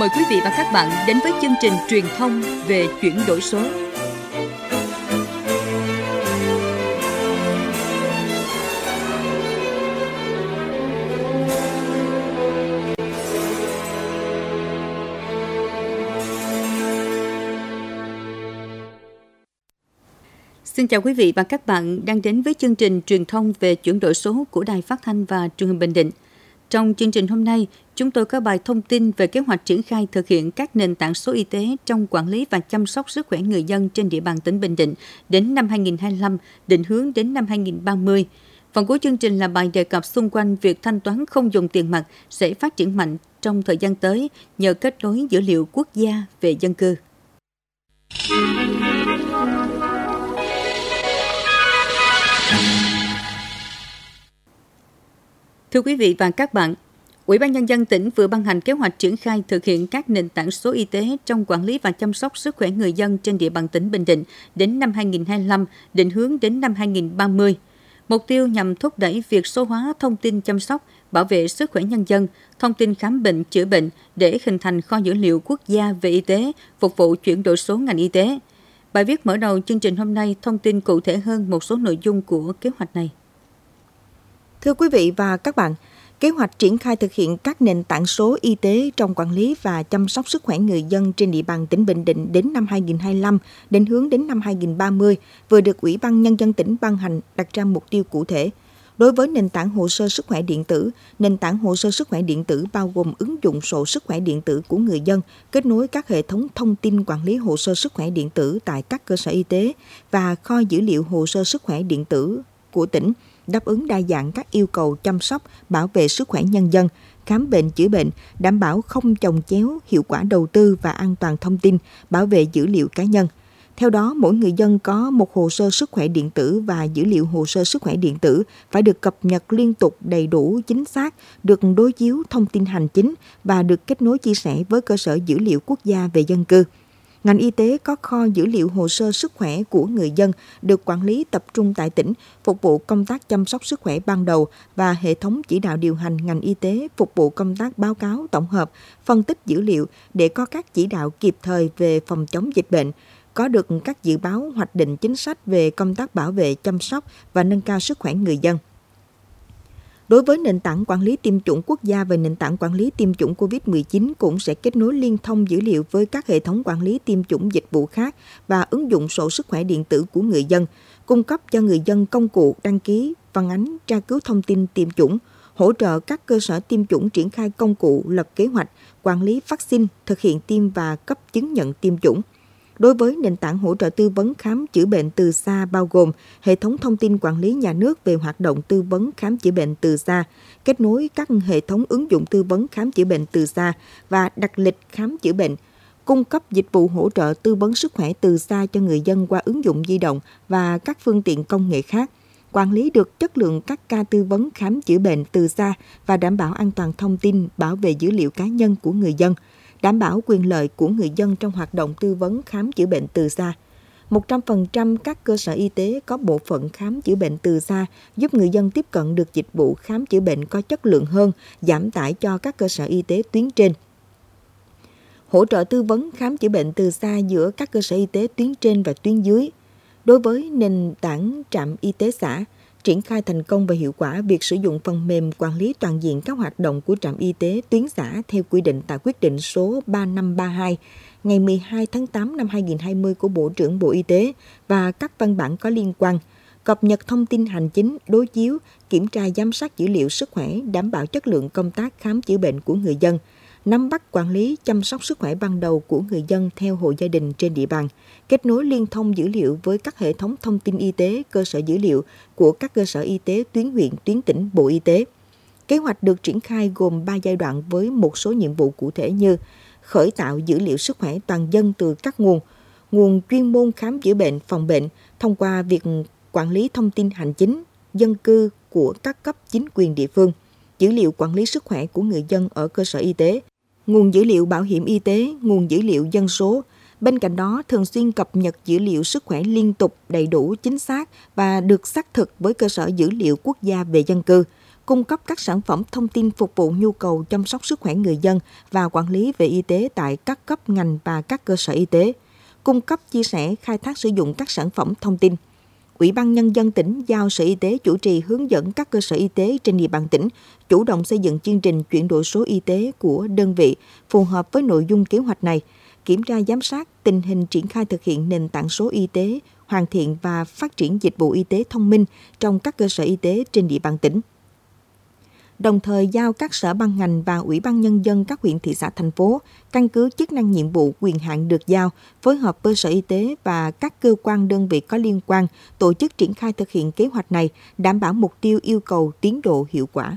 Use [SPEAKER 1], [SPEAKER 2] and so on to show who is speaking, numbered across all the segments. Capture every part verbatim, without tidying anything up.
[SPEAKER 1] mời quý vị và các bạn đến với chương trình truyền thông về chuyển đổi số. Xin chào quý vị và các bạn đang đến với chương trình truyền thông về chuyển đổi số của Đài Phát thanh và Truyền hình Bình Định. Trong chương trình hôm nay, chúng tôi có bài thông tin về kế hoạch triển khai thực hiện các nền tảng số y tế trong quản lý và chăm sóc sức khỏe người dân trên địa bàn tỉnh Bình Định đến năm hai nghìn không trăm hai mươi lăm, định hướng đến năm hai nghìn không trăm ba mươi. Phần cuối chương trình là bài đề cập xung quanh việc thanh toán không dùng tiền mặt sẽ phát triển mạnh trong thời gian tới nhờ kết nối dữ liệu quốc gia về dân cư. Thưa quý vị và các bạn, Ủy ban Nhân dân tỉnh vừa ban hành kế hoạch triển khai thực hiện các nền tảng số y tế trong quản lý và chăm sóc sức khỏe người dân trên địa bàn tỉnh Bình Định đến năm hai nghìn không trăm hai mươi lăm, định hướng đến năm hai nghìn không trăm ba mươi. Mục tiêu nhằm thúc đẩy việc số hóa thông tin chăm sóc, bảo vệ sức khỏe nhân dân, thông tin khám bệnh, chữa bệnh để hình thành kho dữ liệu quốc gia về y tế, phục vụ chuyển đổi số ngành y tế. Bài viết mở đầu chương trình hôm nay thông tin cụ thể hơn một số nội dung của kế hoạch này.
[SPEAKER 2] Thưa quý vị và các bạn, kế hoạch triển khai thực hiện các nền tảng số y tế trong quản lý và chăm sóc sức khỏe người dân trên địa bàn tỉnh Bình Định đến năm hai nghìn không trăm hai mươi lăm, định hướng đến năm hai nghìn không trăm ba mươi vừa được Ủy ban Nhân dân tỉnh ban hành, đặt ra mục tiêu cụ thể. Đối với nền tảng hồ sơ sức khỏe điện tử, nền tảng hồ sơ sức khỏe điện tử bao gồm ứng dụng sổ sức khỏe điện tử của người dân, kết nối các hệ thống thông tin quản lý hồ sơ sức khỏe điện tử tại các cơ sở y tế và kho dữ liệu hồ sơ sức khỏe điện tử của tỉnh, đáp ứng đa dạng các yêu cầu chăm sóc, bảo vệ sức khỏe nhân dân, khám bệnh chữa bệnh, đảm bảo không chồng chéo, hiệu quả đầu tư và an toàn thông tin, bảo vệ dữ liệu cá nhân. Theo đó, mỗi người dân có một hồ sơ sức khỏe điện tử và dữ liệu hồ sơ sức khỏe điện tử phải được cập nhật liên tục, đầy đủ, chính xác, được đối chiếu thông tin hành chính và được kết nối chia sẻ với cơ sở dữ liệu quốc gia về dân cư. Ngành y tế có kho dữ liệu hồ sơ sức khỏe của người dân được quản lý tập trung tại tỉnh, phục vụ công tác chăm sóc sức khỏe ban đầu và hệ thống chỉ đạo điều hành ngành y tế phục vụ công tác báo cáo tổng hợp, phân tích dữ liệu để có các chỉ đạo kịp thời về phòng chống dịch bệnh, có được các dự báo hoạch định chính sách về công tác bảo vệ, chăm sóc và nâng cao sức khỏe người dân. Đối với nền tảng quản lý tiêm chủng quốc gia và nền tảng quản lý tiêm chủng covid mười chín cũng sẽ kết nối liên thông dữ liệu với các hệ thống quản lý tiêm chủng dịch vụ khác và ứng dụng sổ sức khỏe điện tử của người dân, cung cấp cho người dân công cụ đăng ký, phản ánh, tra cứu thông tin tiêm chủng, hỗ trợ các cơ sở tiêm chủng triển khai công cụ lập kế hoạch, quản lý vaccine, thực hiện tiêm và cấp chứng nhận tiêm chủng. Đối với nền tảng hỗ trợ tư vấn khám chữa bệnh từ xa bao gồm hệ thống thông tin quản lý nhà nước về hoạt động tư vấn khám chữa bệnh từ xa, kết nối các hệ thống ứng dụng tư vấn khám chữa bệnh từ xa và đặt lịch khám chữa bệnh, cung cấp dịch vụ hỗ trợ tư vấn sức khỏe từ xa cho người dân qua ứng dụng di động và các phương tiện công nghệ khác, quản lý được chất lượng các ca tư vấn khám chữa bệnh từ xa và đảm bảo an toàn thông tin, bảo vệ dữ liệu cá nhân của người dân, đảm bảo quyền lợi của người dân trong hoạt động tư vấn khám chữa bệnh từ xa. một trăm phần trăm các cơ sở y tế có bộ phận khám chữa bệnh từ xa giúp người dân tiếp cận được dịch vụ khám chữa bệnh có chất lượng hơn, giảm tải cho các cơ sở y tế tuyến trên. Hỗ trợ tư vấn khám chữa bệnh từ xa giữa các cơ sở y tế tuyến trên và tuyến dưới. Đối với nền tảng trạm y tế xã, triển khai thành công và hiệu quả việc sử dụng phần mềm quản lý toàn diện các hoạt động của trạm y tế tuyến xã theo quy định tại quyết định số ba năm ba hai ngày mười hai tháng tám năm hai nghìn không trăm hai mươi của Bộ trưởng Bộ Y tế và các văn bản có liên quan, cập nhật thông tin hành chính, đối chiếu, kiểm tra giám sát dữ liệu sức khỏe, đảm bảo chất lượng công tác khám chữa bệnh của người dân, nắm bắt quản lý chăm sóc sức khỏe ban đầu của người dân theo hộ gia đình trên địa bàn, kết nối liên thông dữ liệu với các hệ thống thông tin y tế, cơ sở dữ liệu của các cơ sở y tế tuyến huyện, tuyến tỉnh, Bộ Y tế. Kế hoạch được triển khai gồm ba giai đoạn với một số nhiệm vụ cụ thể như khởi tạo dữ liệu sức khỏe toàn dân từ các nguồn, nguồn chuyên môn khám chữa bệnh, phòng bệnh thông qua việc quản lý thông tin hành chính, dân cư của các cấp chính quyền địa phương, dữ liệu quản lý sức khỏe của người dân ở cơ sở y tế, nguồn dữ liệu bảo hiểm y tế, nguồn dữ liệu dân số. Bên cạnh đó, thường xuyên cập nhật dữ liệu sức khỏe liên tục, đầy đủ, chính xác và được xác thực với cơ sở dữ liệu quốc gia về dân cư, cung cấp các sản phẩm thông tin phục vụ nhu cầu chăm sóc sức khỏe người dân và quản lý về y tế tại các cấp ngành và các cơ sở y tế, cung cấp, chia sẻ, khai thác sử dụng các sản phẩm thông tin. Ủy ban Nhân dân tỉnh giao Sở Y tế chủ trì hướng dẫn các cơ sở y tế trên địa bàn tỉnh chủ động xây dựng chương trình chuyển đổi số y tế của đơn vị phù hợp với nội dung kế hoạch này, kiểm tra giám sát tình hình triển khai thực hiện nền tảng số y tế, hoàn thiện và phát triển dịch vụ y tế thông minh trong các cơ sở y tế trên địa bàn tỉnh. Đồng thời giao các sở ban ngành và Ủy ban Nhân dân các huyện, thị xã, thành phố căn cứ chức năng, nhiệm vụ, quyền hạn được giao, phối hợp với Sở Y tế và các cơ quan đơn vị có liên quan tổ chức triển khai thực hiện kế hoạch này, đảm bảo mục tiêu, yêu cầu, tiến độ, hiệu quả.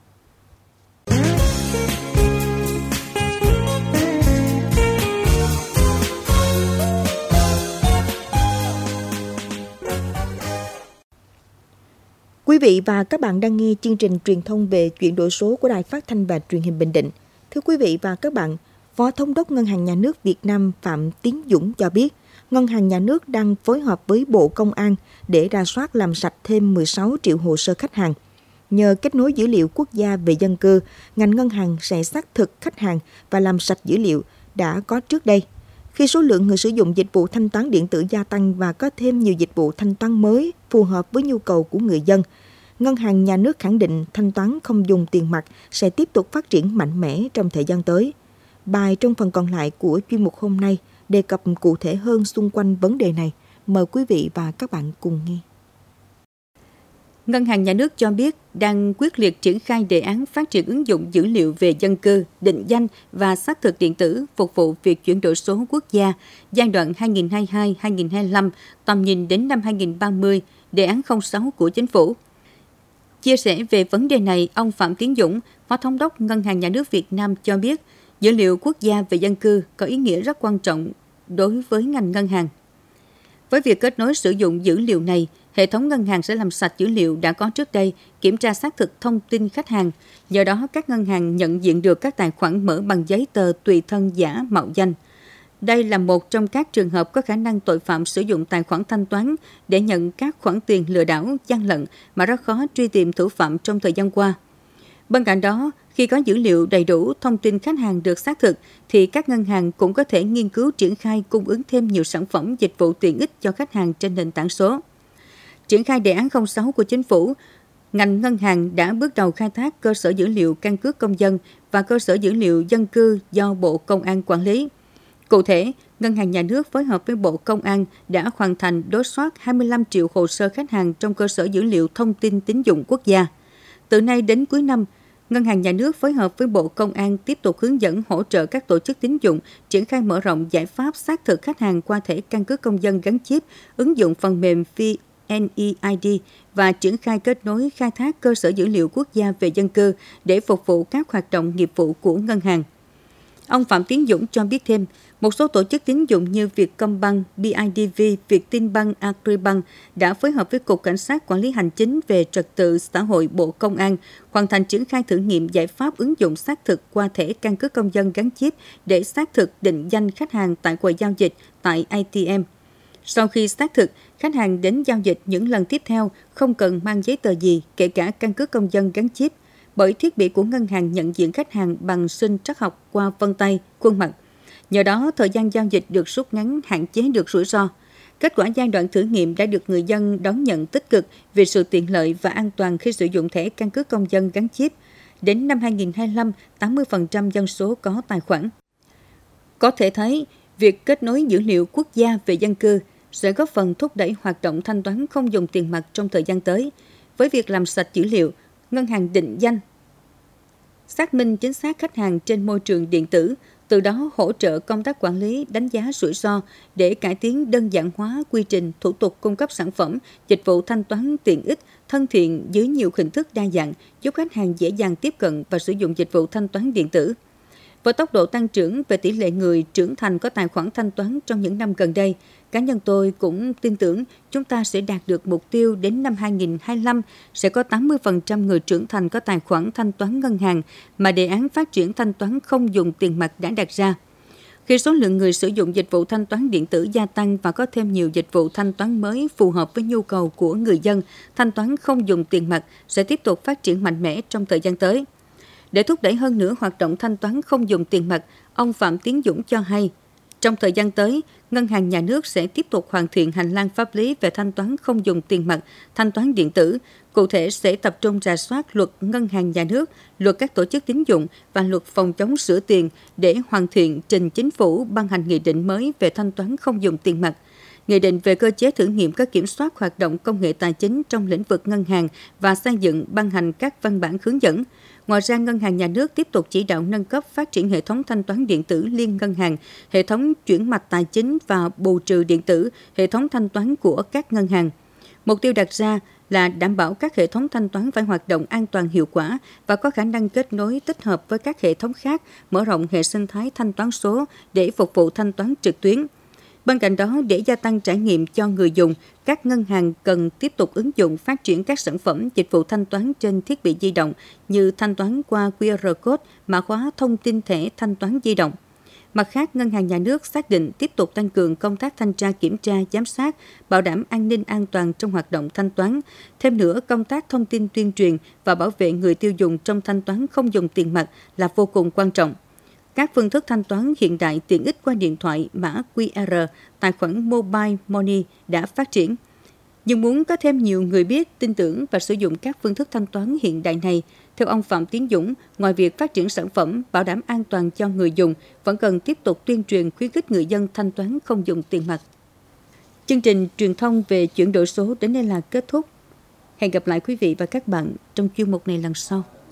[SPEAKER 2] Quý vị và các bạn đang nghe chương trình truyền thông về chuyển đổi số của Đài Phát thanh và Truyền hình Bình Định. Thưa quý vị và các bạn, Phó Thống đốc Ngân hàng Nhà nước Việt Nam Phạm Tiến Dũng cho biết, Ngân hàng Nhà nước đang phối hợp với Bộ Công an để rà soát làm sạch thêm mười sáu triệu hồ sơ khách hàng. Nhờ kết nối dữ liệu quốc gia về dân cư, ngành ngân hàng sẽ xác thực khách hàng và làm sạch dữ liệu đã có trước đây. Khi số lượng người sử dụng dịch vụ thanh toán điện tử gia tăng và có thêm nhiều dịch vụ thanh toán mới phù hợp với nhu cầu của người dân, Ngân hàng Nhà nước khẳng định thanh toán không dùng tiền mặt sẽ tiếp tục phát triển mạnh mẽ trong thời gian tới. Bài trong phần còn lại của chuyên mục hôm nay đề cập cụ thể hơn xung quanh vấn đề này. Mời quý vị và các bạn cùng nghe.
[SPEAKER 1] Ngân hàng Nhà nước cho biết đang quyết liệt triển khai đề án phát triển ứng dụng dữ liệu về dân cư, định danh và xác thực điện tử phục vụ việc chuyển đổi số quốc gia giai đoạn hai nghìn không trăm hai mươi hai đến hai nghìn không trăm hai mươi lăm, tầm nhìn đến năm hai nghìn không trăm ba mươi, đề án không sáu của Chính phủ. Chia sẻ về vấn đề này, ông Phạm Tiến Dũng, Phó Thống đốc Ngân hàng Nhà nước Việt Nam cho biết, dữ liệu quốc gia về dân cư có ý nghĩa rất quan trọng đối với ngành ngân hàng. Với việc kết nối sử dụng dữ liệu này, hệ thống ngân hàng sẽ làm sạch dữ liệu đã có trước đây, kiểm tra xác thực thông tin khách hàng. Do đó, các ngân hàng nhận diện được các tài khoản mở bằng giấy tờ tùy thân giả mạo danh. Đây là một trong các trường hợp có khả năng tội phạm sử dụng tài khoản thanh toán để nhận các khoản tiền lừa đảo, gian lận mà rất khó truy tìm thủ phạm trong thời gian qua. Bên cạnh đó, khi có dữ liệu đầy đủ, thông tin khách hàng được xác thực, thì các ngân hàng cũng có thể nghiên cứu triển khai cung ứng thêm nhiều sản phẩm dịch vụ tiện ích cho khách hàng trên nền tảng số. Triển khai đề án không sáu của Chính phủ, ngành ngân hàng đã bước đầu khai thác cơ sở dữ liệu căn cước công dân và cơ sở dữ liệu dân cư do Bộ Công an quản lý. Cụ thể, Ngân hàng Nhà nước phối hợp với Bộ Công an đã hoàn thành đối soát hai mươi lăm triệu hồ sơ khách hàng trong cơ sở dữ liệu thông tin tín dụng quốc gia. Từ nay đến cuối năm, Ngân hàng Nhà nước phối hợp với Bộ Công an tiếp tục hướng dẫn hỗ trợ các tổ chức tín dụng triển khai mở rộng giải pháp xác thực khách hàng qua thẻ căn cước công dân gắn chip, ứng dụng phần mềm vê en e i đê và triển khai kết nối khai thác cơ sở dữ liệu quốc gia về dân cư để phục vụ các hoạt động nghiệp vụ của ngân hàng. Ông Phạm Tiến Dũng cho biết thêm, một số tổ chức tín dụng như Vietcombank, bê i đê vê, Vietinbank, Agribank đã phối hợp với Cục Cảnh sát Quản lý Hành chính về Trật tự xã hội Bộ Công an hoàn thành triển khai thử nghiệm giải pháp ứng dụng xác thực qua thẻ căn cước công dân gắn chip để xác thực định danh khách hàng tại quầy giao dịch tại a tê em. Sau khi xác thực, khách hàng đến giao dịch những lần tiếp theo không cần mang giấy tờ gì, kể cả căn cước công dân gắn chip, bởi thiết bị của ngân hàng nhận diện khách hàng bằng sinh trắc học qua vân tay, khuôn mặt. Nhờ đó, thời gian giao dịch được rút ngắn, hạn chế được rủi ro. Kết quả giai đoạn thử nghiệm đã được người dân đón nhận tích cực về sự tiện lợi và an toàn khi sử dụng thẻ căn cước công dân gắn chip. Đến năm hai nghìn không trăm hai mươi lăm, tám mươi phần trăm dân số có tài khoản. Có thể thấy, việc kết nối dữ liệu quốc gia về dân cư sẽ góp phần thúc đẩy hoạt động thanh toán không dùng tiền mặt trong thời gian tới. Với việc làm sạch dữ liệu, ngân hàng định danh, xác minh chính xác khách hàng trên môi trường điện tử, từ đó hỗ trợ công tác quản lý, đánh giá rủi ro để cải tiến đơn giản hóa quy trình, thủ tục cung cấp sản phẩm, dịch vụ thanh toán tiện ích, thân thiện dưới nhiều hình thức đa dạng, giúp khách hàng dễ dàng tiếp cận và sử dụng dịch vụ thanh toán điện tử. Với tốc độ tăng trưởng về tỷ lệ người trưởng thành có tài khoản thanh toán trong những năm gần đây, cá nhân tôi cũng tin tưởng chúng ta sẽ đạt được mục tiêu đến năm hai nghìn không trăm hai mươi lăm sẽ có tám mươi phần trăm người trưởng thành có tài khoản thanh toán ngân hàng mà đề án phát triển thanh toán không dùng tiền mặt đã đặt ra. Khi số lượng người sử dụng dịch vụ thanh toán điện tử gia tăng và có thêm nhiều dịch vụ thanh toán mới phù hợp với nhu cầu của người dân, thanh toán không dùng tiền mặt sẽ tiếp tục phát triển mạnh mẽ trong thời gian tới. Để thúc đẩy hơn nữa hoạt động thanh toán không dùng tiền mặt, ông Phạm Tiến Dũng cho hay, trong thời gian tới, Ngân hàng Nhà nước sẽ tiếp tục hoàn thiện hành lang pháp lý về thanh toán không dùng tiền mặt, thanh toán điện tử. Cụ thể sẽ tập trung rà soát luật Ngân hàng Nhà nước, luật các tổ chức tín dụng và luật phòng chống rửa tiền để hoàn thiện trình chính phủ ban hành nghị định mới về thanh toán không dùng tiền mặt. Nghị định về cơ chế thử nghiệm các kiểm soát hoạt động công nghệ tài chính trong lĩnh vực ngân hàng và xây dựng ban hành các văn bản hướng dẫn. Ngoài ra, Ngân hàng Nhà nước tiếp tục chỉ đạo nâng cấp phát triển hệ thống thanh toán điện tử liên ngân hàng, hệ thống chuyển mạch tài chính và bù trừ điện tử, hệ thống thanh toán của các ngân hàng. Mục tiêu đặt ra là đảm bảo các hệ thống thanh toán phải hoạt động an toàn hiệu quả và có khả năng kết nối tích hợp với các hệ thống khác, mở rộng hệ sinh thái thanh toán số để phục vụ thanh toán trực tuyến. Bên cạnh đó, để gia tăng trải nghiệm cho người dùng, các ngân hàng cần tiếp tục ứng dụng phát triển các sản phẩm dịch vụ thanh toán trên thiết bị di động như thanh toán qua quy rờ code, mã hóa thông tin thẻ thanh toán di động. Mặt khác, Ngân hàng Nhà nước xác định tiếp tục tăng cường công tác thanh tra kiểm tra, giám sát, bảo đảm an ninh an toàn trong hoạt động thanh toán. Thêm nữa, công tác thông tin tuyên truyền và bảo vệ người tiêu dùng trong thanh toán không dùng tiền mặt là vô cùng quan trọng. Các phương thức thanh toán hiện đại tiện ích qua điện thoại, mã quy rờ, tài khoản Mobile Money đã phát triển. Nhưng muốn có thêm nhiều người biết, tin tưởng và sử dụng các phương thức thanh toán hiện đại này, theo ông Phạm Tiến Dũng, ngoài việc phát triển sản phẩm, bảo đảm an toàn cho người dùng, vẫn cần tiếp tục tuyên truyền khuyến khích người dân thanh toán không dùng tiền mặt. Chương trình truyền thông về chuyển đổi số đến đây là kết thúc. Hẹn gặp lại quý vị và các bạn trong chuyên mục này lần sau.